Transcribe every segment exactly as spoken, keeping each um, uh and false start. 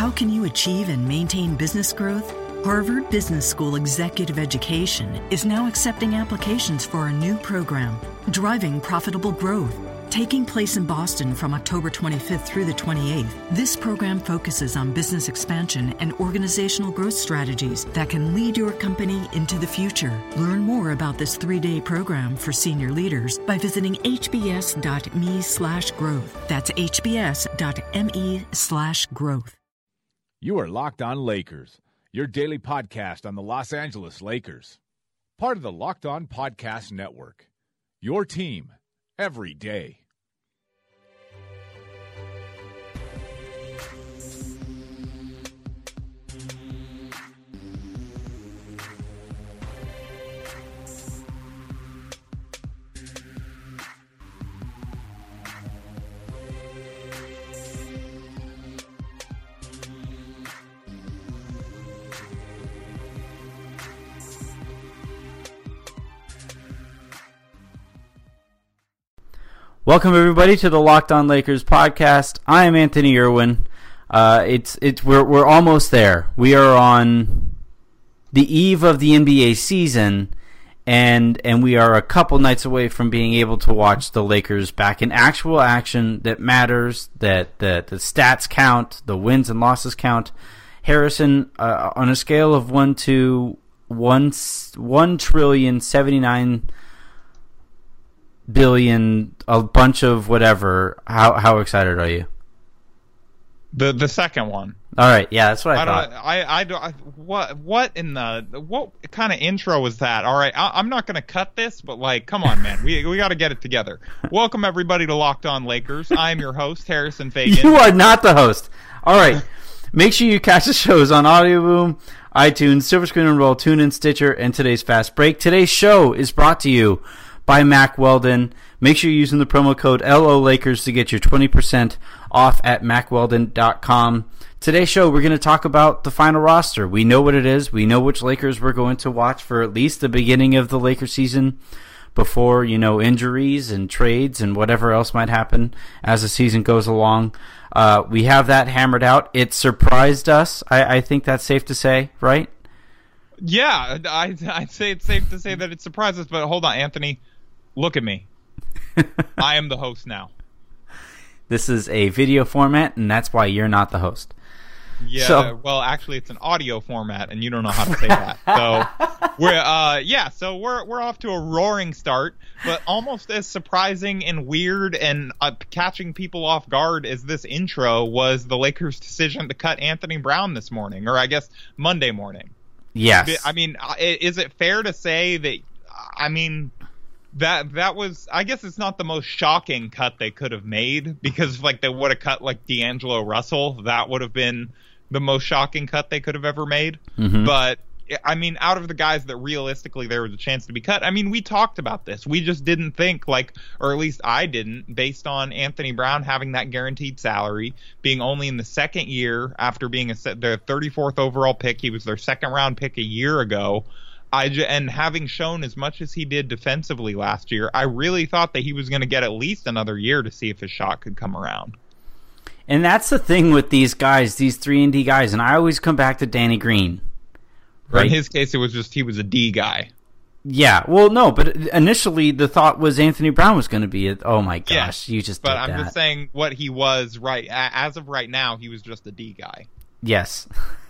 How can you achieve and maintain business growth? Harvard Business School Executive Education is now accepting applications for a new program, Driving Profitable Growth. Taking place in Boston from October twenty-fifth through the twenty-eighth, this program focuses on business expansion and organizational growth strategies that can lead your company into the future. Learn more about this three-day program for senior leaders by visiting hbs.me slash growth. That's hbs.me slash growth. You are Locked On Lakers, your daily podcast on the Los Angeles Lakers. Part of the Locked On Podcast Network, your team every day. Welcome everybody to the Locked On Lakers podcast. I am Anthony Irwin. Uh, it's it's we're we're almost there. We are on the eve of the N B A season, and and we are a couple nights away from being able to watch the Lakers back in actual action that matters. That that the stats count, the wins and losses count. Harrison, uh, on a scale of one to one one trillion seventy nine. billion, a bunch of whatever. How how excited are you? The the second one. All right, yeah, that's what I, I thought. Don't, I I don't. I, what what in the what kind of intro was that? All right, I, I'm not gonna cut this, but like, come on, man, we we got to get it together. Welcome everybody to Locked On Lakers. I am your host, Harrison Fagan. You are not the host. All right, make sure you catch the shows on Audio Boom, iTunes, Silver Screen and Roll, TuneIn, Stitcher, and today's Fast Break. Today's show is brought to you by Mack Weldon. Make sure you're using the promo code L O Lakers to get your twenty percent off at mack weldon dot com. Today's show, we're going to talk about the final roster. We know what it is. We know which Lakers we're going to watch for at least the beginning of the Lakers season before, you know, injuries and trades and whatever else might happen as the season goes along. Uh, we have that hammered out. It surprised us. I, I think that's safe to say, right? Yeah, I, I'd say it's safe to say that it surprised us, but hold on, Anthony. Look at me. I am the host now. This is a video format, and that's why you're not the host. Yeah, so, well, actually, it's an audio format, and you don't know how to say that. So, we're uh, yeah, so we're we're off to a roaring start, but almost as surprising and weird and uh, catching people off guard as this intro was the Lakers' decision to cut Anthony Brown this morning, or I guess Monday morning. Yes. I mean, is it fair to say that, I mean, that that was, I guess it's not the most shocking cut they could have made, because, like, they would have cut, like, D'Angelo Russell. That would have been the most shocking cut they could have ever made. Mm-hmm. But, I mean, out of the guys that realistically there was a chance to be cut, I mean, we talked about this. We just didn't think, like, or at least I didn't, based on Anthony Brown having that guaranteed salary, being only in the second year after being a their thirty-fourth overall pick. He was their second round pick a year ago. I j- and having shown as much as he did defensively last year, I really thought that he was going to get at least another year to see if his shot could come around. And that's the thing with these guys, these three and D guys, and I always come back to Danny Green. Right? In his case, it was just he was a D guy. Yeah, well, no, but initially the thought was Anthony Brown was going to be a, oh my gosh, yeah, you just but did I'm that. just saying what he was right as of right now, he was just a D guy. Yes.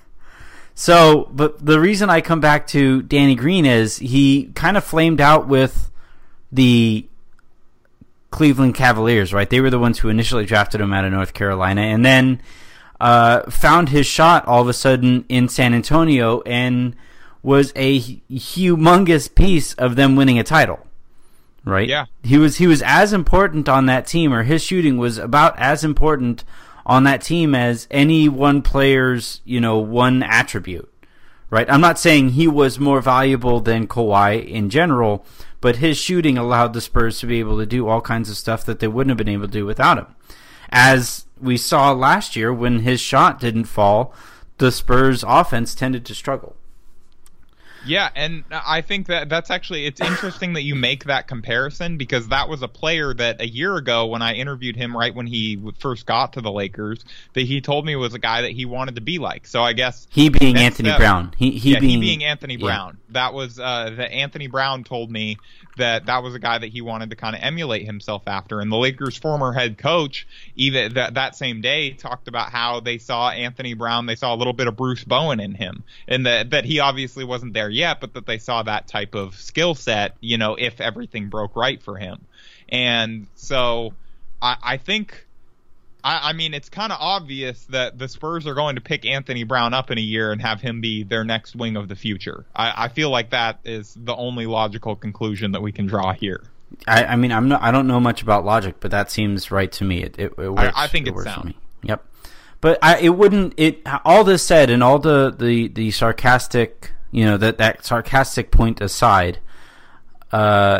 So, but the reason I come back to Danny Green is he kind of flamed out with the Cleveland Cavaliers, right? They were the ones who initially drafted him out of North Carolina, and then uh, found his shot all of a sudden in San Antonio and was a humongous piece of them winning a title, right? Yeah. He was he was as important on that team, or his shooting was about as important on that team as any one player's, you know, one attribute, right? I'm not saying he was more valuable than Kawhi in general, but his shooting allowed the Spurs to be able to do all kinds of stuff that they wouldn't have been able to do without him. As we saw last year, when his shot didn't fall, the Spurs offense tended to struggle. Yeah, and I think that that's actually, it's interesting that you make that comparison, because that was a player that a year ago when I interviewed him right when he first got to the Lakers, that he told me was a guy that he wanted to be like. So I guess he being Anthony step, Brown. He he yeah, being, he being Anthony yeah. Brown. That was uh, that Anthony Brown told me that that was a guy that he wanted to kind of emulate himself after. And the Lakers' former head coach, even that that same day, talked about how they saw Anthony Brown, they saw a little bit of Bruce Bowen in him, and that that he obviously wasn't there yet, but that they saw that type of skill set, you know, if everything broke right for him. And so I, I think, I, I mean, it's kind of obvious that the Spurs are going to pick Anthony Brown up in a year and have him be their next wing of the future. I, I feel like that is the only logical conclusion that we can draw here. I, I mean, I'm not, I don't know much about logic, but that seems right to me. It, it, it works. I, I think it it's works sound. for me. Yep. But I, it wouldn't. It all this said, and all the, the, the sarcastic, you know, that, that sarcastic point aside, uh,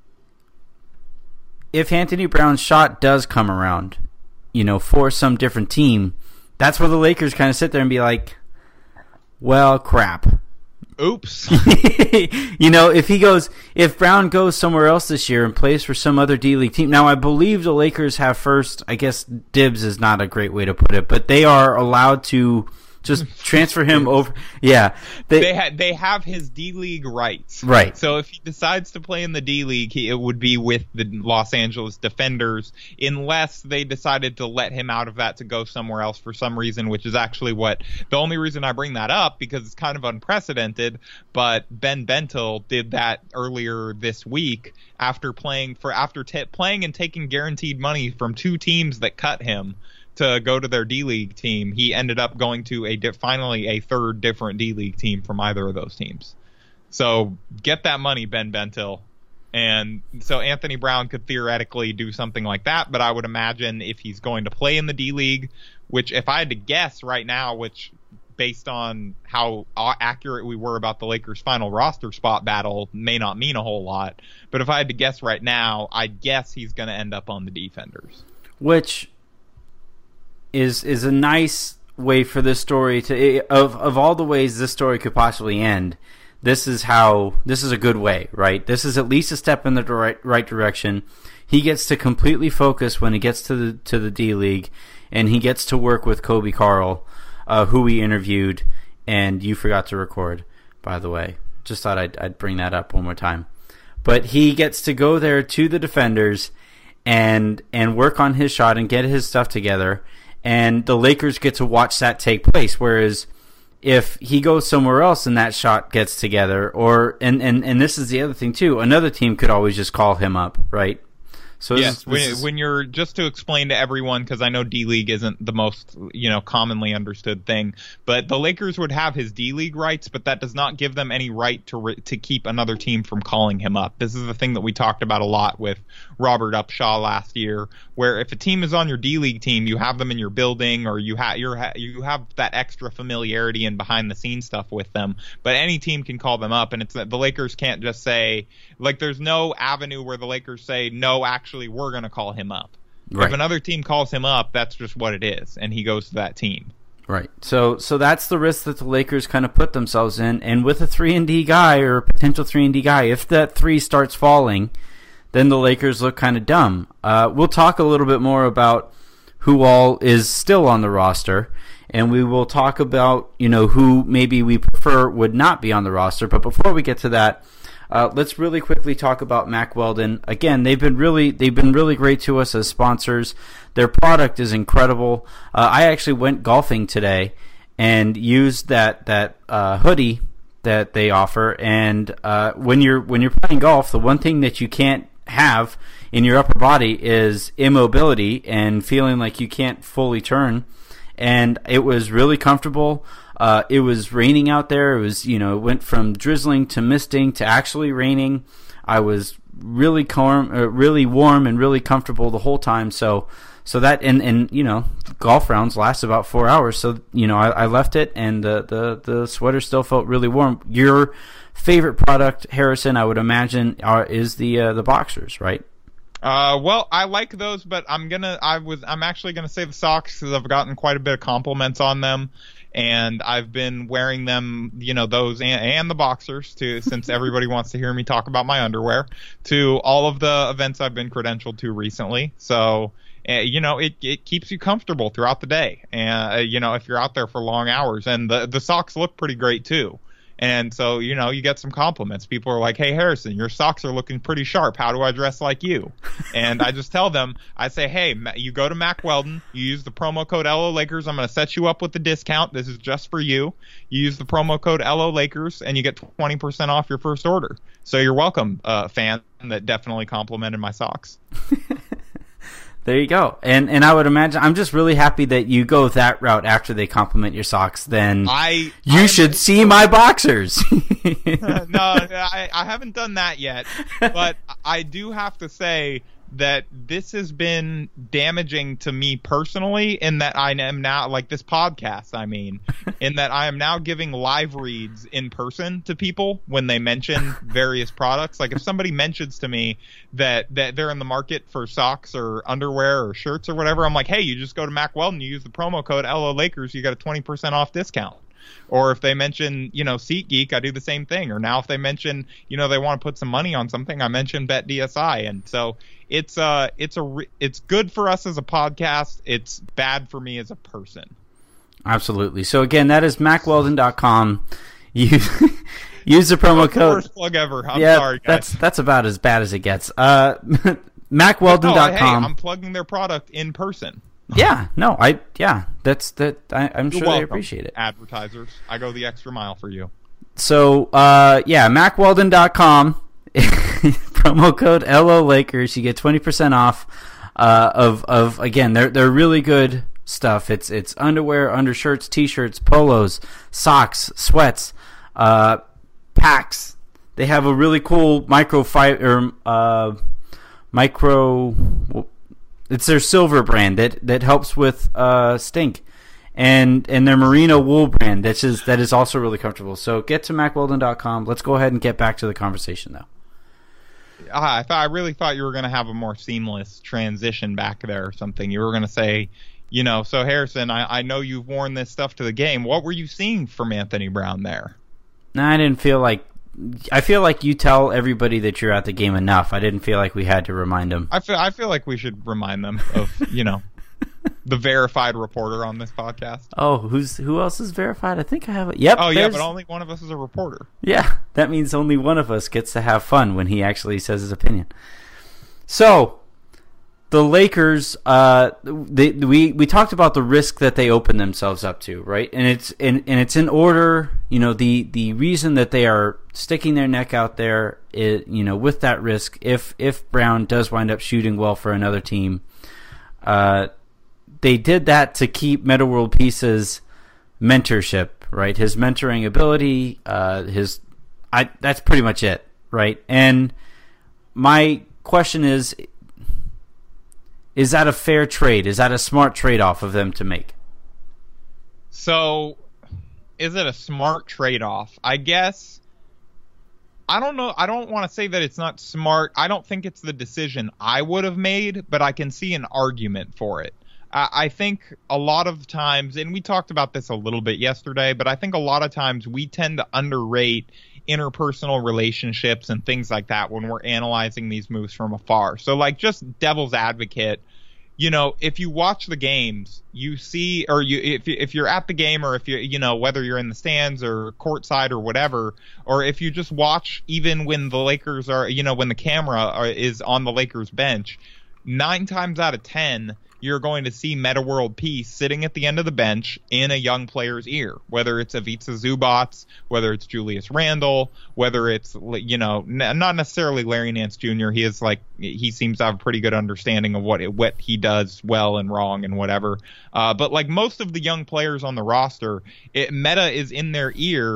if Anthony Brown's shot does come around, you know, for some different team, that's where the Lakers kind of sit there and be like, well, crap. Oops. You know, if he goes, if Brown goes somewhere else this year and plays for some other D-League team. Now, I believe the Lakers have first, I guess dibs is not a great way to put it, but they are allowed to just transfer him over. Yeah. They they, ha- they have his D-League rights. Right. So if he decides to play in the D-League, he, it would be with the Los Angeles Defenders, unless they decided to let him out of that to go somewhere else for some reason, which is actually what the only reason I bring that up, because it's kind of unprecedented, but Ben Bentil did that earlier this week after playing for after t- playing and taking guaranteed money from two teams that cut him to go to their D-League team. He ended up going to a di- finally a third different D-League team from either of those teams. So get that money, Ben Bentil. And so Anthony Brown could theoretically do something like that, but I would imagine if he's going to play in the D-League, which if I had to guess right now, which based on how accurate we were about the Lakers' final roster spot battle may not mean a whole lot, but if I had to guess right now, I'd guess he's going to end up on the Defenders. Which is is a nice way for this story to, of of all the ways this story could possibly end, this is how, this is a good way, right? This is at least a step in the right, right direction. He gets to completely focus when he gets to the to the D-League, and he gets to work with Kobe Carl, uh, who we interviewed, and you forgot to record, by the way. Just thought I'd, I'd bring that up one more time. But he gets to go there to the Defenders and and work on his shot and get his stuff together, and the Lakers get to watch that take place. Whereas if he goes somewhere else and that shot gets together, or and, and, and this is the other thing too, another team could always just call him up, right? So yes, this, when, this is, when you're, just to explain to everyone, because I know D-League isn't the most, you know, commonly understood thing, but the Lakers would have his D-League rights, but that does not give them any right to re- to keep another team from calling him up. This is the thing that we talked about a lot with Robert Upshaw last year, where if a team is on your D-League team, you have them in your building, or you have you're ha- you have that extra familiarity and behind the scenes stuff with them, but any team can call them up, and it's the Lakers can't just say, like, there's no avenue where the Lakers say, no, actually we're going to call him up. Right. If another team calls him up, that's just what it is, and he goes to that team. Right. So so that's the risk that the Lakers kind of put themselves in, and with a three and D guy or a potential three and D guy, if that three starts falling, then the Lakers look kind of dumb. Uh, we'll talk a little bit more about who all is still on the roster, and we will talk about, you know, who maybe we prefer would not be on the roster. But before we get to that, Uh, let's really quickly talk about Mack Weldon. Again, they've been really they've been really great to us as sponsors. Their product is incredible. Uh, I actually went golfing today and used that that uh, hoodie that they offer. And uh, when you're when you're playing golf, the one thing that you can't have in your upper body is immobility and feeling like you can't fully turn. And it was really comfortable. Uh, it was raining out there. It was, you know, it went from drizzling to misting to actually raining. I was really calm, uh, really warm and really comfortable the whole time. So, so that and, and you know, golf rounds last about four hours. So, you know, I, I left it, and the, the the sweater still felt really warm. Your favorite product, Harrison, I would imagine, are, is the uh, the boxers, right? Uh, well, I like those, but I'm gonna, I was, I'm actually gonna say the socks because I've gotten quite a bit of compliments on them, and I've been wearing them, you know, those and, and the boxers too, since everybody wants to hear me talk about my underwear, to all of the events I've been credentialed to recently. So, uh, you know, it it keeps you comfortable throughout the day, and uh, you know, if you're out there for long hours, and the the socks look pretty great too. And so, you know, you get some compliments. People are like, hey, Harrison, your socks are looking pretty sharp. How do I dress like you? And I just tell them, I say, hey, you go to Mack Weldon. You use the promo code L O Lakers. I'm going to set you up with the discount. This is just for you. You use the promo code L O Lakers, and you get twenty percent off your first order. So you're welcome, uh, fan that definitely complimented my socks. There you go. And and I would imagine, I'm just really happy that you go that route after they compliment your socks. Then I you I'm, should see my boxers. No, I, I haven't done that yet. But I do have to say that this has been damaging to me personally, in that I am now, like this podcast, I mean, in that I am now giving live reads in person to people when they mention various products. Like if somebody mentions to me that, that they're in the market for socks or underwear or shirts or whatever, I'm like, hey, you just go to Mack Weldon, you use the promo code L O Lakers, you got a twenty percent off discount. Or if they mention, you know, SeatGeek, I do the same thing. Or now if they mention, you know, they want to put some money on something, I mention BetDSI. And so it's uh it's a re- it's good for us as a podcast. It's bad for me as a person. Absolutely. So again, that is Mack Weldon dot com. Use use the promo That's code. The worst plug ever. I'm yeah, sorry, guys. that's that's about as bad as it gets. Uh, Mack Weldon dot com. Oh, hey, I'm plugging their product in person. Yeah, no, I yeah, that's that. I, I'm You're sure welcome, they appreciate it. Advertisers, I go the extra mile for you. So, uh, yeah, Mack Weldon dot com, promo code L O Lakers. You get twenty percent off uh, of of again. They're they're really good stuff. It's it's underwear, undershirts, t-shirts, polos, socks, sweats, uh, packs. They have a really cool microfiber uh, micro. It's their silver brand that, that helps with uh, stink, and and their merino wool brand that is that is also really comfortable. So get to Mack Weldon dot com. Let's go ahead and get back to the conversation, though. I thought I really thought you were going to have a more seamless transition back there or something. You were going to say, you know, so Harrison, I, I know you've worn this stuff to the game. What were you seeing from Anthony Brown there? No, I didn't feel like. I feel like you tell everybody that you're at the game enough. I didn't feel like we had to remind them. I feel I feel like we should remind them of, you know, the verified reporter on this podcast. Oh, who's who else is verified? I think I have it. Yep. Oh yeah, but only one of us is a reporter. Yeah, that means only one of us gets to have fun when he actually says his opinion. So, the Lakers, uh, they, we we talked about the risk that they open themselves up to, right? And it's and, and it's in order. You know, the the reason that they are sticking their neck out there, is, you know, with that risk, if if Brown does wind up shooting well for another team, uh, they did that to keep Metta World Peace's mentorship, right? His mentoring ability, uh, his, I that's pretty much it, right? And my question is. Is that a fair trade? Is that a smart trade-off of them to make? So, is it a smart trade-off? I guess, I don't know. I don't want to say that it's not smart. I don't think it's the decision I would have made, but I can see an argument for it. I, I think a lot of times, and we talked about this a little bit yesterday, but I think a lot of times we tend to underrate interpersonal relationships and things like that when we're analyzing these moves from afar. So like just devil's advocate, you know, if you watch the games, you see, or you if if you're at the game, or if you you know whether you're in the stands or courtside or whatever, or if you just watch even when the Lakers are, you know, when the camera are, is on the Lakers bench, nine times out of ten you're going to see Metta World Peace sitting at the end of the bench in a young player's ear, whether it's Ivica Zubac, whether it's Julius Randle, whether it's, you know, n- not necessarily Larry Nance Junior He is like, he seems to have a pretty good understanding of what it, what he does well and wrong and whatever. Uh, but like most of the young players on the roster, it, Metta is in their ear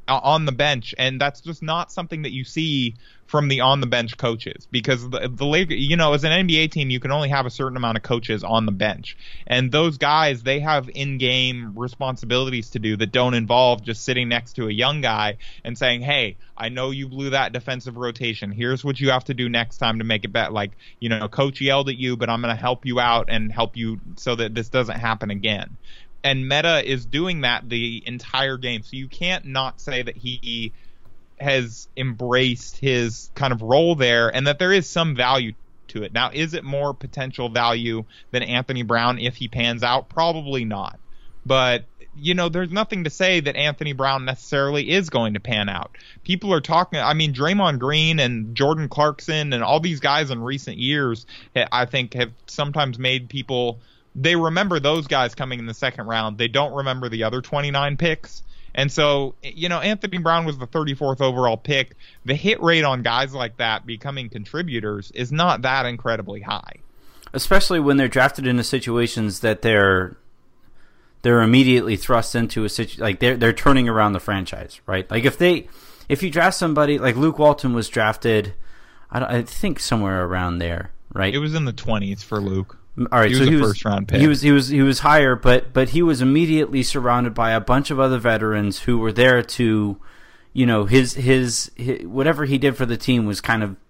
on the bench, and that's just not something that you see from the on the bench coaches, because the, the Lakers, you know, as an N B A team, you can only have a certain amount of coaches on the bench, and those guys, they have in-game responsibilities to do that don't involve just sitting next to a young guy and saying, hey, I know you blew that defensive rotation, here's what you have to do next time to make it better. Like, you know, coach yelled at you, but I'm going to help you out and help you so that this doesn't happen again. And Metta is doing that the entire game, so you can't not say that he has embraced his kind of role there and that there is some value to it. Now, is it more potential value than Anthony Brown if he pans out? Probably not. But, you know, there's nothing to say that Anthony Brown necessarily is going to pan out. People are talking, I mean, Draymond Green and Jordan Clarkson and all these guys in recent years, I think, have sometimes made people, they remember those guys coming in the second round. They don't remember the other twenty-nine picks. And so, you know, Anthony Brown was the thirty-fourth overall pick. The hit rate on guys like that becoming contributors is not that incredibly high. Especially when they're drafted into situations that they're they're immediately thrust into a situ- like they're they're turning around the franchise, right? Like if they if you draft somebody like Luke Walton was drafted, I, don't, I think somewhere around there, right? It was in the twenties for Luke. All right, he so was he a was first round pick. He was he was he was higher, but but he was immediately surrounded by a bunch of other veterans who were there to, you know, his his, his whatever he did for the team was kind of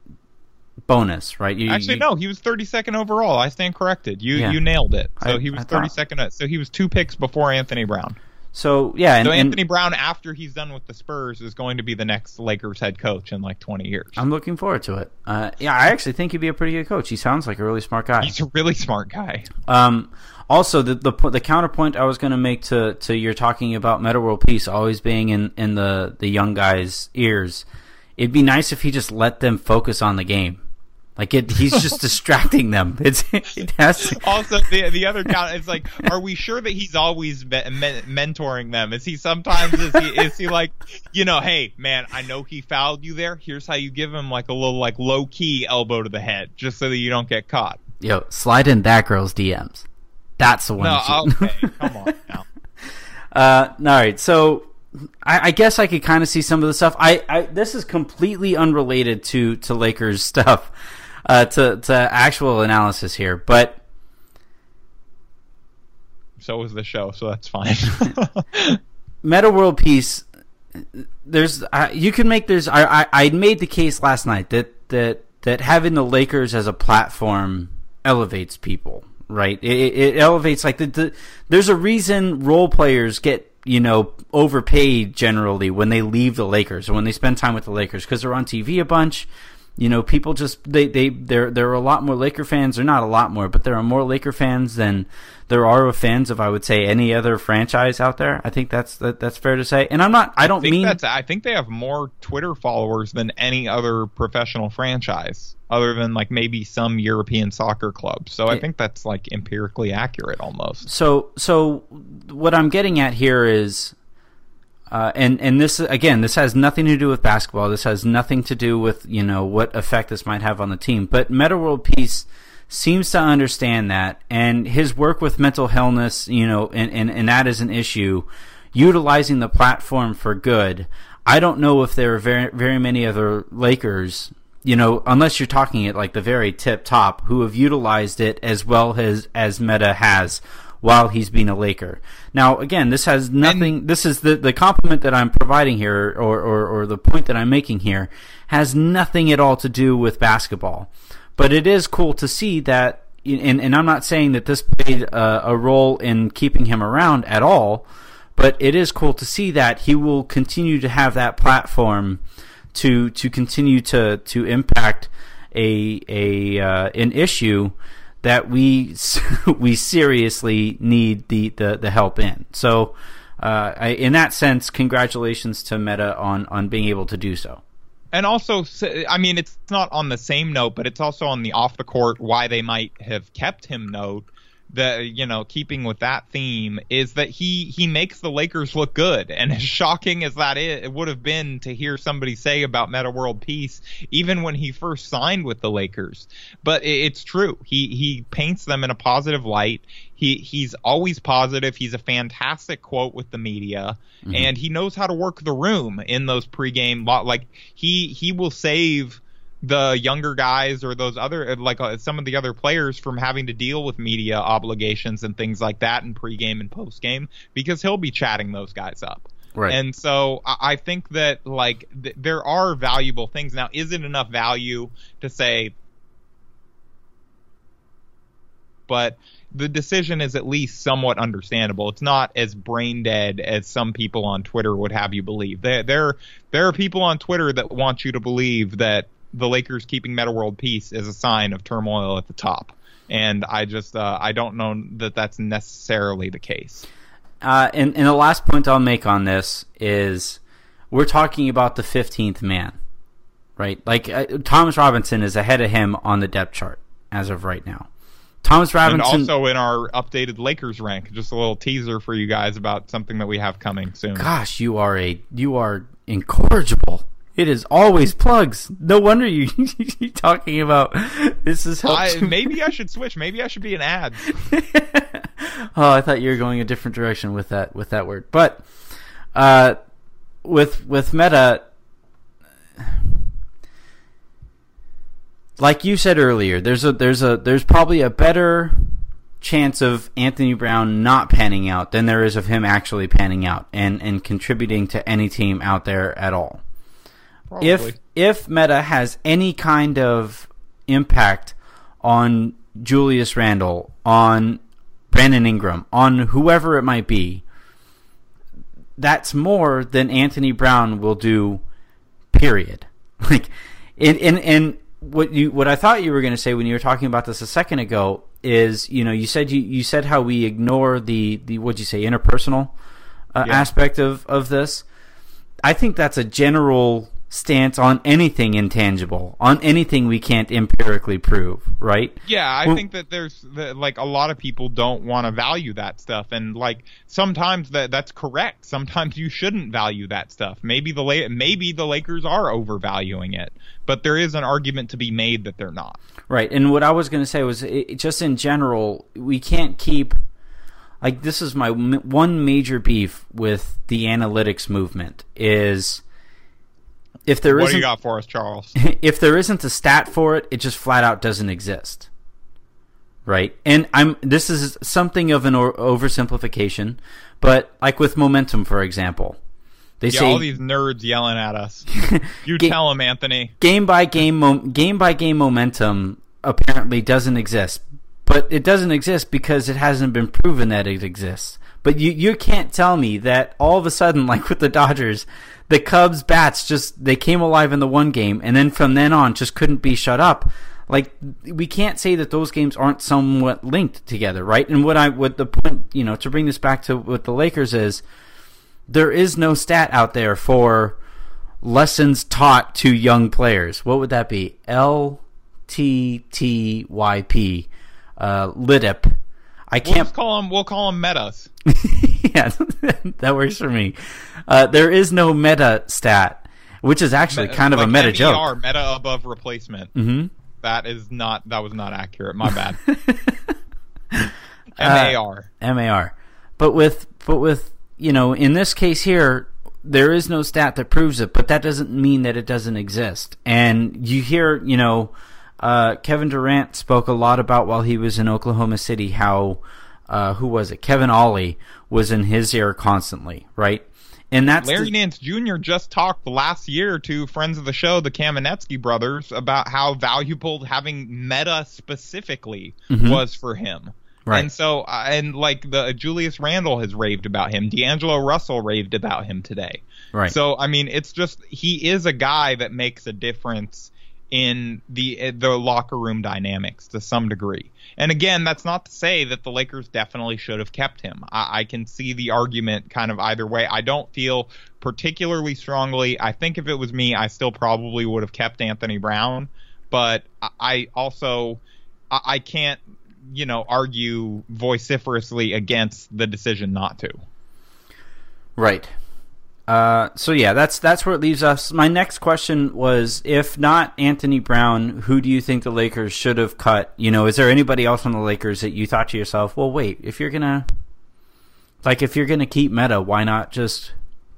bonus, right? You, Actually, you, no, he was thirty-second overall. I stand corrected. You yeah. you nailed it. So I, he was I thought. thirty-second. So he was two picks before Anthony Brown. So yeah, and, so Anthony and, Brown, after he's done with the Spurs, is going to be the next Lakers head coach in like twenty years. I'm looking forward to it. Uh, yeah, I actually think he'd be a pretty good coach. He sounds like a really smart guy. He's a really smart guy. Um, also, the the the counterpoint I was going to make to to your talking about Metta World Peace always being in in the the young guys' ears, it'd be nice if he just let them focus on the game. Like it, he's just distracting them. It's it has to. Also, the the other count is like, are we sure that he's always me- me- mentoring them? Is he sometimes is he is he like, you know, hey man, I know he fouled you there. Here's how you give him like a little like low key elbow to the head, just so that you don't get caught. Yo, slide in that girl's D Ms. That's the one. No, okay, come on now. Uh, all right, so. I, I guess I could kind of see some of the stuff. I, I this is completely unrelated to, to Lakers stuff, uh, to to actual analysis here. But so was the show, so that's fine. Metta World Peace. There's uh, you can make there's I, I I made the case last night that that that having the Lakers as a platform elevates people, right? It, it elevates like the, the there's a reason role players get, you know, overpaid generally when they leave the Lakers or when they spend time with the Lakers because they're on T V a bunch. You know, people just they they there there are a lot more Laker fans. Or not a lot more, but there are more Laker fans than there are fans of, I would say, any other franchise out there. I think that's that, that's fair to say. And I'm not. I don't I think mean. That's, I think they have more Twitter followers than any other professional franchise, other than like maybe some European soccer clubs. So I think that's like empirically accurate almost. So so what I'm getting at here is. Uh, and, and this, again, this has nothing to do with basketball. This has nothing to do with, you know, what effect this might have on the team. But Metta World Peace seems to understand that, and his work with mental illness, you know, and, and, and that is an issue, utilizing the platform for good. I don't know if there are very, very many other Lakers, you know, unless you're talking at like the very tip top, who have utilized it as well as, as Metta has while he's been a Laker. Now, again, this has nothing, and, this is the, the compliment that I'm providing here, or, or, or the point that I'm making here, has nothing at all to do with basketball. But it is cool to see that, and, and I'm not saying that this played a, a role in keeping him around at all, but it is cool to see that he will continue to have that platform to to continue to, to impact a a uh, an issue that we we seriously need the, the, the help in. So, uh, I, in that sense, congratulations to Metta on, on being able to do so. And also, I mean, it's not on the same note, but it's also on the off the court why they might have kept him note. the you know, keeping with that theme, is that he he makes the Lakers look good. And as shocking as that is, it would have been to hear somebody say about Metta World Peace, even when he first signed with the Lakers. But it's true. He he paints them in a positive light. He he's always positive. He's a fantastic quote with the media, mm-hmm. and he knows how to work the room in those pregame. Like he he will save the younger guys or those other, like uh, some of the other players, from having to deal with media obligations and things like that in pregame and postgame, because he'll be chatting those guys up. Right. And so I, I think that like th- there are valuable things. Now, is it enough value to say, but the decision is at least somewhat understandable. It's not as brain dead as some people on Twitter would have you believe. There, there, there are people on Twitter that want you to believe that the Lakers keeping Metta World Peace is a sign of turmoil at the top. And I just, uh, I don't know that that's necessarily the case. Uh, and, and the last point I'll make on this is we're talking about the fifteenth man, right? Like uh, Thomas Robinson is ahead of him on the depth chart as of right now. Thomas Robinson, and also in our updated Lakers rank, just a little teaser for you guys about something that we have coming soon. Gosh, you are a you are incorrigible. It is always plugs. No wonder you you talking about this is helped. I, maybe I should switch. Maybe I should be an ad. Oh, I thought you were going a different direction with that with that word. But uh, with with Metta, like you said earlier, there's a there's a there's probably a better chance of Anthony Brown not panning out than there is of him actually panning out and, and contributing to any team out there at all. Probably. If if Metta has any kind of impact on Julius Randle, on Brandon Ingram, on whoever it might be, that's more than Anthony Brown will do, period. Like, and, and, and what you what I thought you were going to say when you were talking about this a second ago is, you know, you said you, you said how we ignore the, the what'd you say, interpersonal uh, yeah. aspect of, of this. I think that's a general stance on anything intangible, on anything we can't empirically prove, right? Yeah, I well, think that there's the, like a lot of people don't want to value that stuff, and like sometimes that that's correct. Sometimes you shouldn't value that stuff. Maybe the La- maybe the Lakers are overvaluing it, but there is an argument to be made that they're not. Right, and what I was going to say was it, just in general, we can't keep like this is my m- one major beef with the analytics movement is. If there what isn't, do you got for us, Charles? If there isn't a stat for it, it just flat out doesn't exist, right? And I'm this is something of an or, oversimplification, but like with momentum, for example, they yeah, say all these nerds yelling at us. You game, tell them, Anthony. Game by game, mo- game by game momentum apparently doesn't exist, but it doesn't exist because it hasn't been proven that it exists. But you you can't tell me that all of a sudden, like with the Dodgers, the Cubs bats just they came alive in the one game, and then from then on just couldn't be shut up. Like we can't say that those games aren't somewhat linked together, right? And what I what the point, you know, to bring this back to what the Lakers is, there is no stat out there for lessons taught to young players. What would that be? L T T Y P, uh, L T I P. I can't we'll just call them. We'll call them metas. Yeah, that works for me. Uh, there is no meta stat, which is actually meta, kind of like a meta M E R, joke. Meta above replacement. Mm-hmm. That is not. That was not accurate. My bad. M A R. Uh, M A R. But with but with you know, in this case here, there is no stat that proves it, but that doesn't mean that it doesn't exist. And you hear, you know, uh, Kevin Durant spoke a lot about while he was in Oklahoma City how. Uh, who was it? Kevin Ollie was in his ear constantly, right? And that's Larry the, Nance Junior just talked last year to friends of the show, the Kamenetsky brothers, about how valuable having Meta specifically mm-hmm. was for him. Right. And so, uh, and like the Julius Randle has raved about him. D'Angelo Russell raved about him today. Right. So, I mean, it's just he is a guy that makes a difference in the the locker room dynamics to some degree. And again, that's not to say that the Lakers definitely should have kept him. I, I can see the argument kind of either way. I don't feel particularly strongly. I think if it was me, I still probably would have kept Anthony Brown. But I also, I, I can't you know, argue vociferously against the decision not to. Right. Uh, so yeah, that's that's where it leaves us. My next question was, if not Anthony Brown, who do you think the Lakers should have cut? You know, is there anybody else on the Lakers that you thought to yourself, well, wait, if you're gonna, like, if you're gonna keep Meta, why not just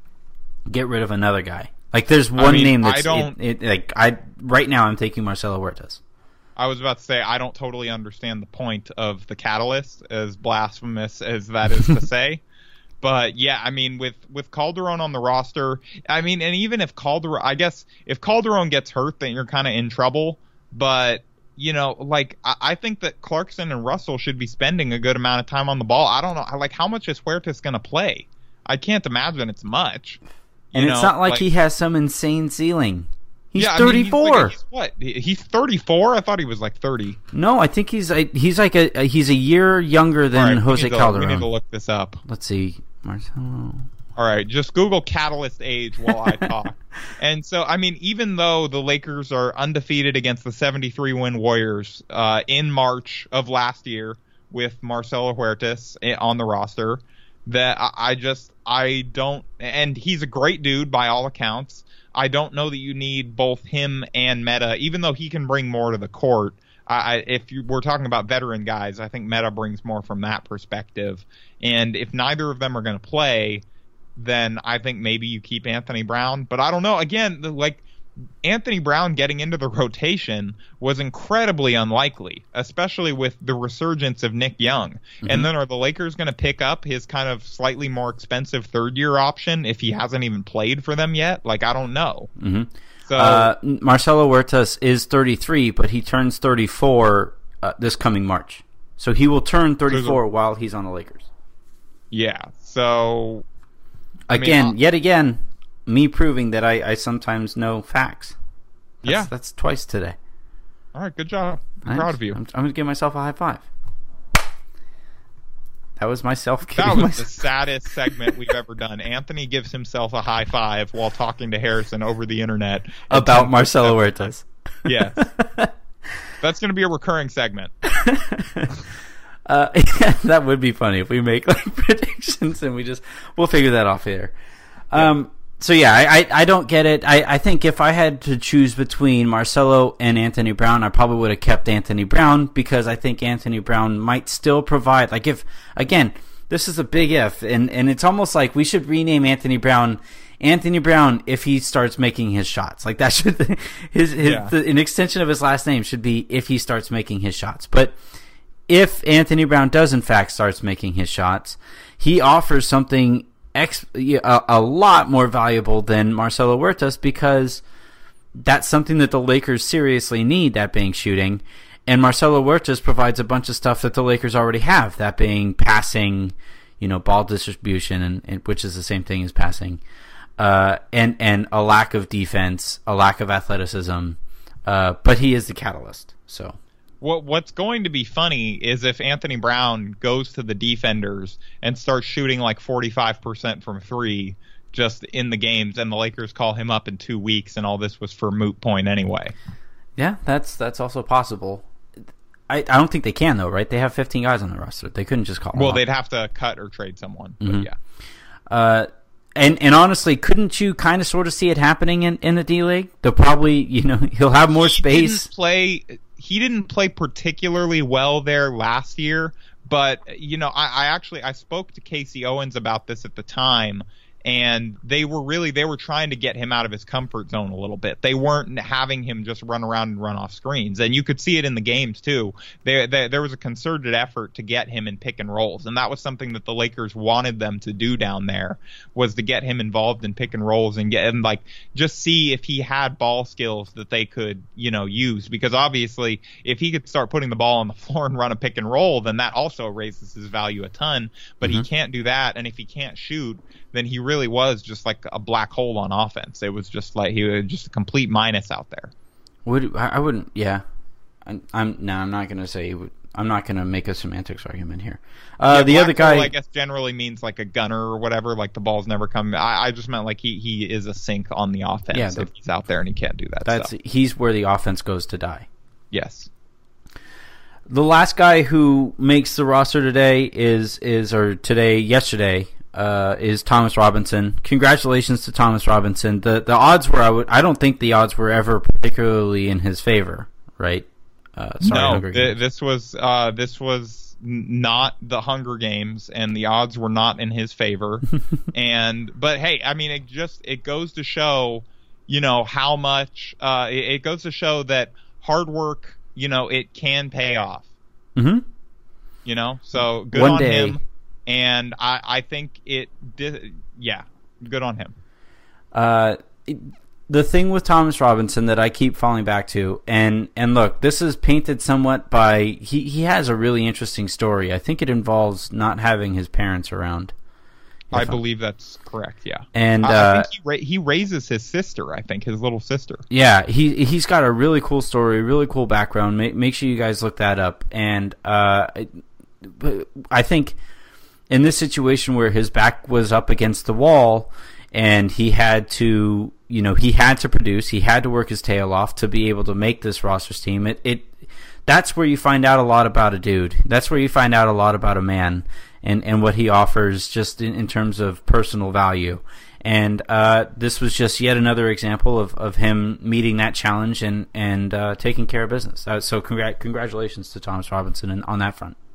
get rid of another guy? Like, there's one I mean, name that's I don't, it, it, like I right now I'm taking Marcelo Huertas. I was about to say I don't totally understand the point of the catalyst, as blasphemous as that is to say. But yeah, I mean, with, with Calderon on the roster, I mean, and even if Calderon, I guess if Calderon gets hurt, then you're kind of in trouble. But, you know, like, I, I think that Clarkson and Russell should be spending a good amount of time on the ball. I don't know, like, how much is Huertas going to play? I can't imagine it's much. And it's know? not like, like he has some insane ceiling. He's yeah, thirty-four. I mean, he's like, he's what? He's thirty-four? I thought he was like thirty. No, I think he's a, he's like a, a he's a year younger than right, Jose we to, Calderon. We need to look this up. Let's see. Marcelo. All right, just Google catalyst age while I talk. And so, I mean, even though the Lakers are undefeated against the seventy-three win Warriors uh, in March of last year with Marcelo Huertas on the roster, that I just, I don't, and he's a great dude by all accounts. I don't know that you need both him and Meta, even though he can bring more to the court. I, if you, we're talking about veteran guys, I think Meta brings more from that perspective. And if neither of them are going to play, then I think maybe you keep Anthony Brown. But I don't know. Again, like, Anthony Brown getting into the rotation was incredibly unlikely, especially with the resurgence of Nick Young. Mm-hmm. And then are the Lakers going to pick up his kind of slightly more expensive third-year option if he hasn't even played for them yet? Like, I don't know. Mm-hmm. So uh, Marcelo Huertas is thirty-three, but he turns thirty-four uh, this coming March. So he will turn thirty-four a, while he's on the Lakers. Yeah. So again, I mean, yet again, me proving that I, I sometimes know facts. That's, yeah, that's twice today. All right, good job. I'm Thanks. proud of you. I'm, I'm going to give myself a high five. That was myself. That was myself. the saddest segment we've ever done. Anthony gives himself a high five while talking to Harrison over the internet about Marcelo Huertas. Yeah, that's going to be a recurring segment. uh, yeah, that would be funny if we make like predictions and we just we'll figure that off here. Um, yeah. So yeah, I, I, I don't get it. I, I think if I had to choose between Marcelo and Anthony Brown, I probably would have kept Anthony Brown because I think Anthony Brown might still provide. Like if again, this is a big if, and, and it's almost like we should rename Anthony Brown Anthony Brown if he starts making his shots. Like that should his, his yeah. the, an extension of his last name should be if he starts making his shots. But if Anthony Brown does in fact starts making his shots, he offers something Ex, a, a lot more valuable than Marcelo Huertas because that's something that the Lakers seriously need, that being shooting. And Marcelo Huertas provides a bunch of stuff that the Lakers already have, that being passing, you know, ball distribution, and, and which is the same thing as passing, uh, and, and a lack of defense, a lack of athleticism. Uh, but he is the catalyst, so... What What's going to be funny is if Anthony Brown goes to the defenders and starts shooting like forty-five percent from three just in the games, and the Lakers call him up in two weeks, and all this was for moot point anyway. Yeah, that's that's also possible. I, I don't think they can, though, right? They have fifteen guys on the roster. They couldn't just call him Well, up. They'd have to cut or trade someone, but mm-hmm. yeah. Uh, and, and honestly, couldn't you kind of sort of see it happening in, in the D-League? They'll probably, you know, he'll have more he space. Didn't play... He didn't play particularly well there last year, but, you know, I, I actually, I spoke to Casey Owens about this at the time, and they were really, they were trying to get him out of his comfort zone a little bit. They weren't having him just run around and run off screens, and you could see it in the games, too. There, there, there was a concerted effort to get him in pick and rolls, and that was something that the Lakers wanted them to do down there, was to get him involved in pick and rolls and get him, like, just see if he had ball skills that they could, you know, use, because obviously, if he could start putting the ball on the floor and run a pick and roll, then that also raises his value a ton, but mm-hmm. he can't do that, and if he can't shoot, then he really was just like a black hole on offense. It was just like he was just a complete minus out there. Would I wouldn't? Yeah, I, I'm no. I'm not gonna say. I'm not gonna make a semantics argument here. Uh, yeah, the other guy, hole, I guess, generally means like a gunner or whatever. Like the ball's never come. I, I just meant like he, he is a sink on the offense. Yeah, the, if he's out there and he can't do that. That's stuff. He's where the offense goes to die. Yes. The last guy who makes the roster today is is or today yesterday uh, is Thomas Robinson. Congratulations to Thomas Robinson. The the odds were I would I don't think the odds were ever particularly in his favor, right? Uh, sorry, no, Hunger th- Games. this was uh, this was not the Hunger Games, and the odds were not in his favor. and but hey, I mean, it just it goes to show, you know, how much uh, it, it goes to show that hard work, you know, it can pay off. Mm-hmm. You know, so good One on day. him, and I I think it did. Yeah, good on him. Uh, it, the thing with Thomas Robinson that I keep falling back to, and and look, this is painted somewhat by he he has a really interesting story. I think it involves not having his parents around. I If I'm- believe that's correct. Yeah, And I, I uh, think he, ra- he raises his sister. I think his little sister. yeah, he he's got a really cool story, really cool background. Make make sure you guys look that up. And uh, I think in this situation where his back was up against the wall, and he had to, you know, he had to produce, he had to work his tail off to be able to make this rosters team. It it that's where you find out a lot about a dude. That's where you find out a lot about a man. And, and what he offers just in, in terms of personal value. And uh, this was just yet another example of, of him meeting that challenge and, and uh, taking care of business. Uh, so congr- congratulations to Thomas Robinson in, on that front.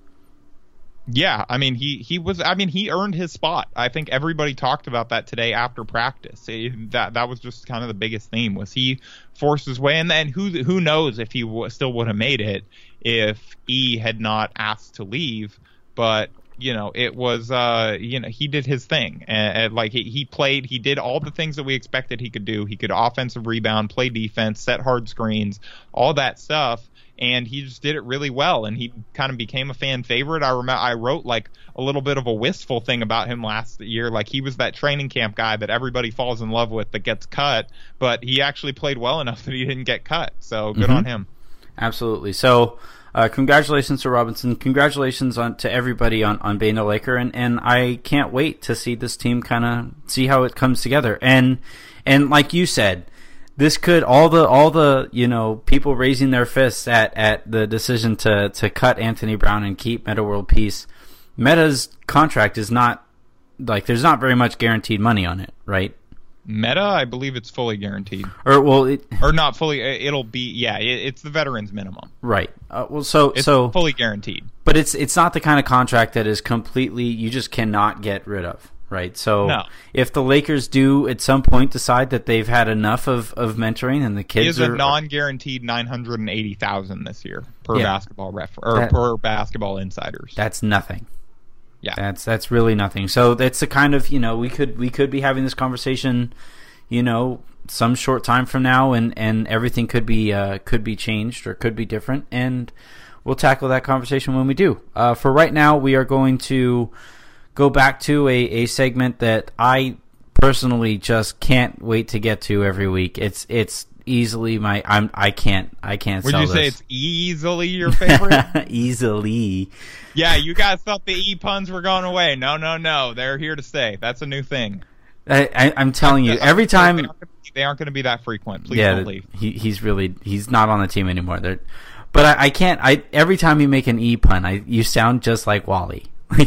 Yeah, I mean he he was I mean he earned his spot. I think everybody talked about that today after practice. It- that that was just kind of the biggest theme, was he forced his way, and then who who knows if he w- still would have made it if E had not asked to leave. But you know, it was, uh, you know, he did his thing. And, and like, he, he played, he did all the things that we expected he could do. He could offensive rebound, play defense, set hard screens, all that stuff. And he just did it really well. And he kind of became a fan favorite. I remember I wrote like a little bit of a wistful thing about him last year. Like, he was that training camp guy that everybody falls in love with that gets cut. But he actually played well enough that he didn't get cut. So good Mm-hmm. on him. Absolutely. So, uh, congratulations to Robinson. Congratulations on to everybody on, on being a Laker. And, and I can't wait to see this team kind of see how it comes together. And and like you said, this could all the all the you know people raising their fists at, at the decision to, to cut Anthony Brown and keep Meta World Peace. Meta's contract is not like there's not very much guaranteed money on it, right? Meta, I believe it's fully guaranteed. Or well, it, Or not fully. It'll be yeah. It, it's the veterans minimum. right. Uh, well, so It's so fully guaranteed. but it's it's not the kind of contract that is completely you just cannot get rid of, right? So No. if the Lakers do at some point decide that they've had enough of, of mentoring and the It kids is are a non-guaranteed nine hundred and eighty thousand this year per Yeah. basketball ref or That- per basketball insiders. that's nothing. Yeah. That's that's really nothing. So that's the kind of you know we could we could be having this conversation, you know, some short time from now, and, and everything could be uh, could be changed or could be different, and we'll tackle that conversation when we do. Uh, for right now, we are going to go back to a, a segment that I personally just can't wait to get to every week. It's it's easily my I'm I can't I can't. Would sell you say this. it's easily your favorite? Easily. Yeah, you guys thought the E puns were going away. No, no, no. They're here to stay. That's a new thing. I, I, I'm telling you, every They time. aren't gonna be- they aren't going to be that frequent. Please yeah, don't leave. he he's really he's not on the team anymore. They're, but I, I can't. I every time you make an E pun, I you sound just like Wally.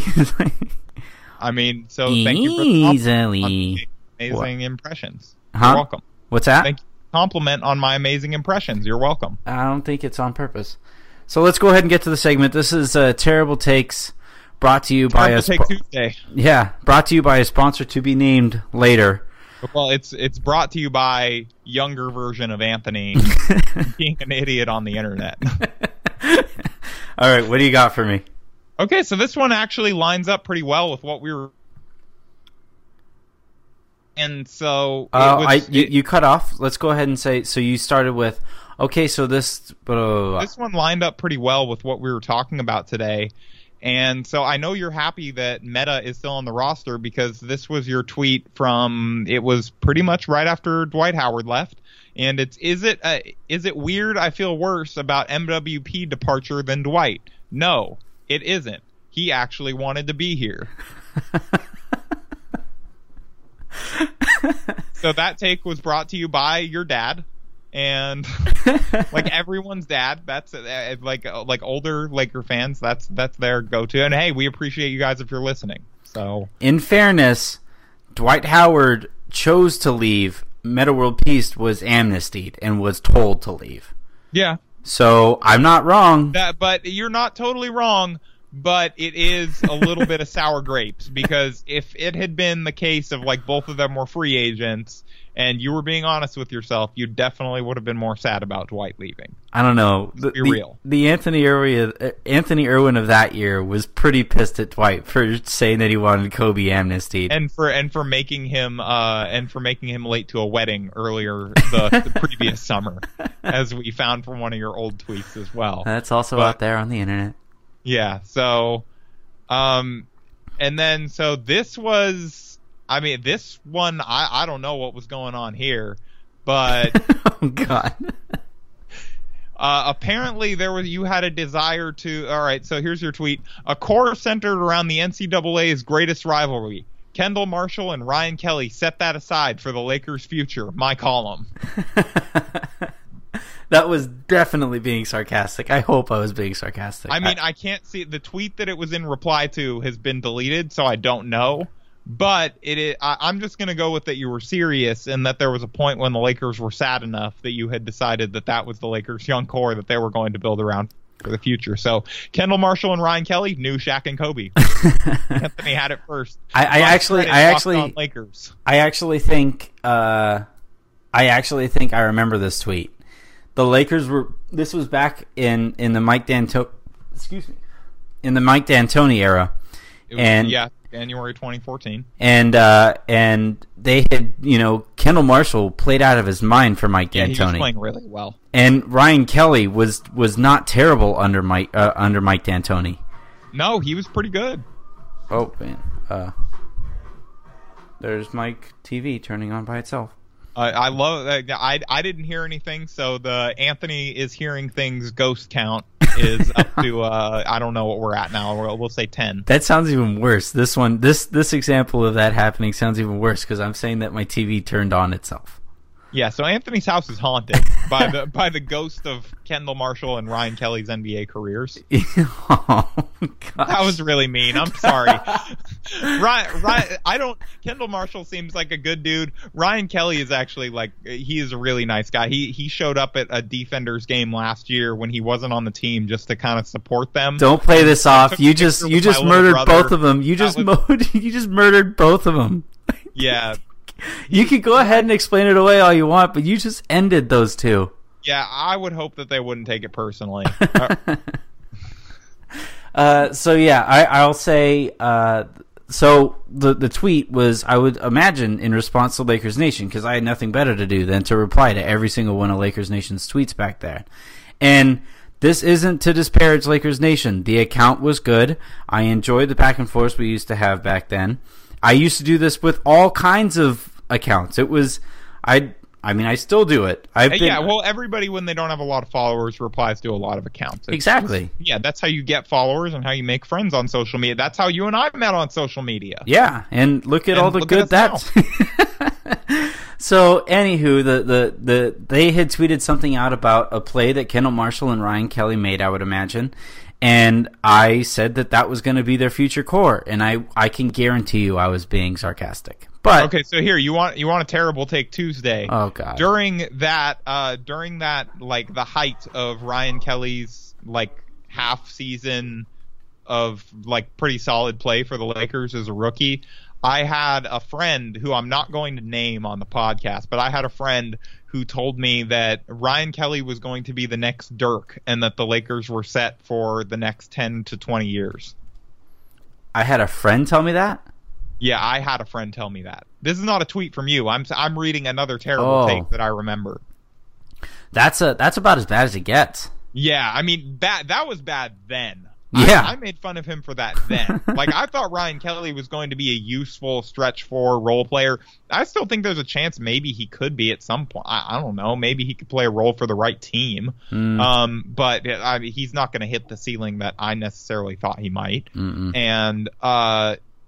I mean, so thank you for the Easily. compliment on the amazing impressions. Huh? You're welcome. What's that? Thank you for the compliment on my amazing impressions. You're welcome. I don't think it's on purpose. So let's go ahead and get to the segment. This is uh, Terrible Takes, brought to you by Time a to take spo- Tuesday. yeah, brought to you by a sponsor to be named later. Well, it's it's brought to you by younger version of Anthony being an idiot on the internet. All right, what do you got for me? Okay, so this one actually lines up pretty well with what we were. And so it Uh, was, I you, it- you cut off. Let's go ahead and say. So you started with, okay, so this. Blah, blah, blah. this one lined up pretty well with what we were talking about today. And so I know you're happy that Meta is still on the roster because this was your tweet from, it was pretty much right after Dwight Howard left. And it's, is it, uh, is it weird I feel worse about M W P departure than Dwight? No, it isn't. He actually wanted to be here. So that take was brought to you by your dad. And Like everyone's dad. That's uh, like uh, like older Laker fans. That's that's their go-to. And hey, we appreciate you guys if you're listening. So, in fairness, Dwight Howard chose to leave. Metta World Peace was amnestied and was told to leave. Yeah. So I'm not wrong. That, but you're not totally wrong. But it is a little bit of sour grapes, because if it had been the case of like both of them were free agents and you were being honest with yourself, you definitely would have been more sad about Dwight leaving. I don't know. Let's the, be real. The, the Anthony Irwin, Anthony Irwin of that year was pretty pissed at Dwight for saying that he wanted Kobe amnestied, and for and for making him uh and for making him late to a wedding earlier the, the previous summer, as we found from one of your old tweets as well. That's also but, out there on the internet. Yeah, so, um, and then, so this was, I mean, this one, I, I don't know what was going on here, but... Oh, God. uh, apparently there was, you had a desire to, alright, so here's your tweet. A core centered around the N C double A's greatest rivalry. Kendall Marshall and Ryan Kelly set that aside for the Lakers' future. My column. That was definitely being sarcastic. I hope I was being sarcastic. I mean, I, I can't see the tweet that it was in reply to has been deleted, so I don't know. But it is, I, I'm just going to go with that you were serious, and that there was a point when the Lakers were sad enough that you had decided that that was the Lakers' young core that they were going to build around for the future. So Kendall Marshall and Ryan Kelly knew Shaq and Kobe. Anthony had it first. I, I actually, I actually, Lakers. I actually think, uh, I actually think I remember this tweet. The Lakers were. This was back in, in the Mike D'Antoni. Excuse me. In the Mike D'Antoni era, it was, and yeah, January twenty fourteen. And uh, and they had, you know, Kendall Marshall played out of his mind for Mike Yeah, D'Antoni. he was playing really well. And Ryan Kelly was was not terrible under Mike uh, under Mike D'Antoni. No, he was pretty good. Oh man, uh, there's Mike T V turning on by itself. Uh, I love. Uh, I I didn't hear anything, so the Anthony is hearing things ghost count is up to. Uh, I don't know what we're at now. We'll, we'll say ten. That sounds even worse. This one, this this example of that happening sounds even worse because I'm saying that my T V turned on itself. Yeah, so Anthony's house is haunted by the by the ghost of Kendall Marshall and Ryan Kelly's N B A careers. Oh, that was really mean. I'm sorry. Ryan, Ryan, I don't. Kendall Marshall seems like a good dude. Ryan Kelly is actually like he is a really nice guy. He he showed up at a Defenders game last year when he wasn't on the team just to kind of support them. Don't play this off. You just you just murdered both of them. You just was, mo- you just murdered both of them. Yeah. You can go ahead and explain it away all you want, but you just ended those two. Yeah, I would hope that they wouldn't take it personally. uh, so yeah, I, I'll say. Uh, so the the tweet was, I would imagine, in response to Lakers Nation, because I had nothing better to do than to reply to every single one of Lakers Nation's tweets back there. And this isn't to disparage Lakers Nation. The account was good. I enjoyed the back and forth we used to have back then. I used to do this with all kinds of accounts. It was, I, I mean, I still do it. I've been, yeah, well, everybody when they don't have a lot of followers replies to a lot of accounts. It's, exactly. It's, yeah, that's how you get followers and how you make friends on social media. That's how you and I met on social media. Yeah, and look at and all the good that's. So, anywho, the, the the they had tweeted something out about a play that Kendall Marshall and Ryan Kelly made, I would imagine. And I said that that was going to be their future core, and I, I can guarantee you I was being sarcastic. But okay, so here you want you want a terrible take Tuesday. Oh God! During that, uh, during that, like the height of Ryan Kelly's like half season of like pretty solid play for the Lakers as a rookie, I had a friend who I'm not going to name on the podcast, but I had a friend who told me that Ryan Kelly was going to be the next Dirk and that the Lakers were set for the next ten to twenty years. I had a friend tell me that? Yeah, I had a friend tell me that. This is not a tweet from you. I'm I'm reading another terrible oh. take that I remember. That's a that's about as bad as it gets. Yeah, I mean, bad, that was bad then. Yeah. I, I made fun of him for that then. Like, I thought Ryan Kelly was going to be a useful stretch four role player. I still think there's a chance maybe he could be at some point. I, I don't know. Maybe he could play a role for the right team. Mm. Um, but I mean, he's not going to hit the ceiling that I necessarily thought he might. Mm-mm. And uh,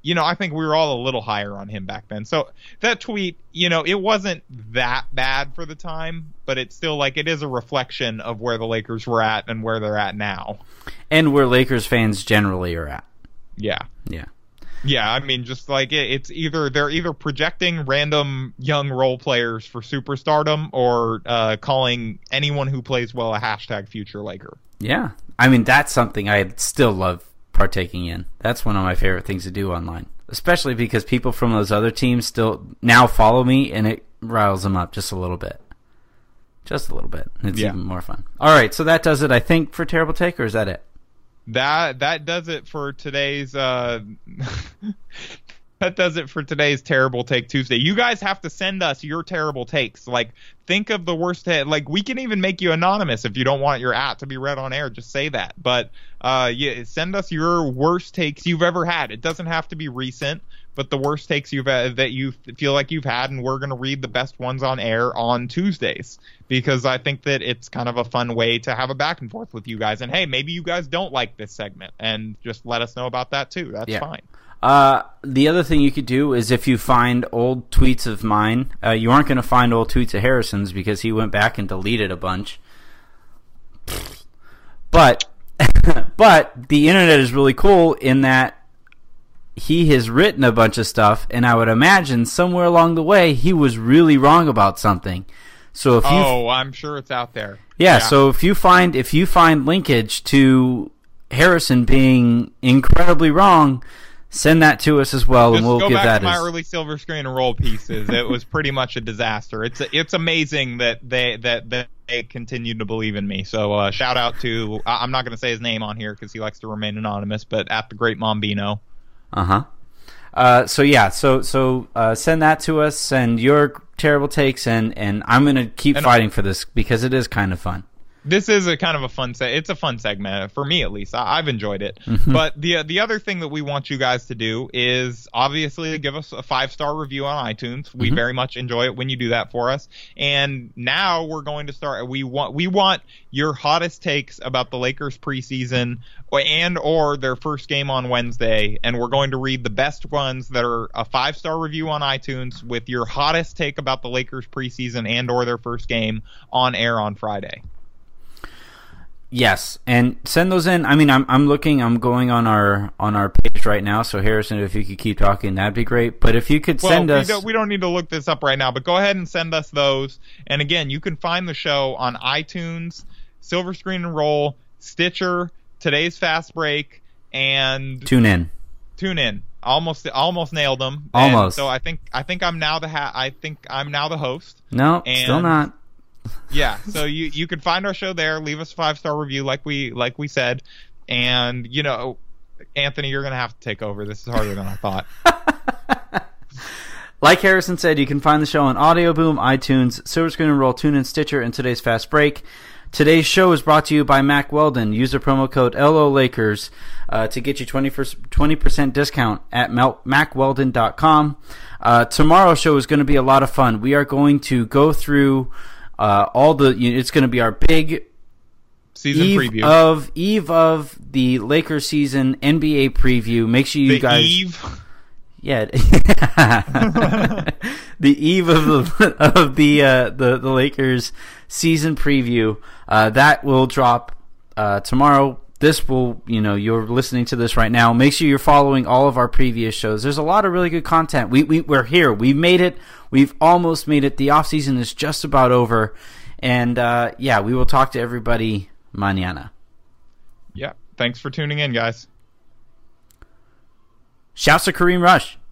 you know, I think we were all a little higher on him back then. So that tweet, you know, it wasn't that bad for the time, but it's still like it is a reflection of where the Lakers were at and where they're at now. And where Lakers fans generally are at. Yeah. Yeah. Yeah, I mean, just like it, it's either they're either projecting random young role players for superstardom or uh, calling anyone who plays well a hashtag future Laker. Yeah. I mean, that's something I still love partaking in. That's one of my favorite things to do online, especially because people from those other teams still now follow me, and it riles them up just a little bit. Just a little bit. It's yeah. even more fun. All right, so that does it, I think, for Terrible Take, or is that it? That that does it for today's uh, that does it for today's Terrible Take Tuesday. You guys have to send us your terrible takes. Like, think of the worst. Ta- like, we can even make you anonymous if you don't want your at to be read on air. Just say that. But uh, yeah, send us your worst takes you've ever had. It doesn't have to be recent, but the worst takes you've uh, that you feel like you've had, and we're gonna read the best ones on air on Tuesdays, because I think that it's kind of a fun way to have a back and forth with you guys. And hey, maybe you guys don't like this segment, and just let us know about that too. That's yeah. fine. Uh, the other thing you could do is if you find old tweets of mine, uh, you aren't going to find old tweets of Harrison's because he went back and deleted a bunch. But, but the internet is really cool in that he has written a bunch of stuff, and I would imagine somewhere along the way he was really wrong about something. So if you, oh, I'm sure it's out there. Yeah, yeah. So if you find if you find linkage to Harrison being incredibly wrong, send that to us as well, Just and we'll go give back that to my as... early Silver Screen and Roll pieces. It was pretty much a disaster. It's it's amazing that they that, that they continued to believe in me. So uh, shout out to I'm not going to say his name on here because he likes to remain anonymous, but at the Great Mombino. Uh-huh. Uh So yeah, so so uh, send that to us. Send your terrible takes, and and I'm going to keep and, fighting for this because it is kind of fun. This is a kind of a fun se- it's a fun segment for me, at least. I- I've enjoyed it. Mm-hmm. But the the other thing that we want you guys to do is obviously give us a five star review on iTunes. We Mm-hmm. very much enjoy it when you do that for us. And now we're going to start. We want we want your hottest takes about the Lakers preseason or, and or their first game on Wednesday. And we're going to read the best ones that are a five star review on iTunes with your hottest take about the Lakers preseason and or their first game on air on Friday. Yes, and send those in. I mean, I'm I'm looking. I'm going on our on our page right now. So Harrison, if you could keep talking, that'd be great. But if you could send well, we us, don't, we don't need to look this up right now. But go ahead and send us those. And again, you can find the show on iTunes, Silver Screen and Roll, Stitcher, Today's Fast Break, and tune in. Tune in. Almost almost nailed them. Almost. And so I think I think I'm now the ha- I think I'm now the host. No, and still not. Yeah, so you you can find our show there. Leave us a five star review, like we like we said, and you know, Anthony, you're gonna have to take over. This is harder than I thought. Like Harrison said, you can find the show on Audio Boom, iTunes, Silver Screen and Roll, TuneIn, Stitcher, and Today's Fast Break. Today's show is brought to you by Mack Weldon. Use the promo code L O Lakers uh, to get you twenty percent discount at mack weldon dot com. Uh, tomorrow's show is going to be a lot of fun. We are going to go through uh, all the. It's going to be our big season eve preview of eve of the Lakers season N B A preview. Make sure you the guys. Eve. Yeah, the eve of the of the uh, the the Lakers season preview uh, that will drop uh, tomorrow. This will, you know, you're listening to this right now. Make sure you're following all of our previous shows. There's a lot of really good content. We we we're here. We made it. We've almost made it. The off season is just about over, and uh, yeah, we will talk to everybody mañana. Yeah, thanks for tuning in, guys. Shouts to Kareem Rush.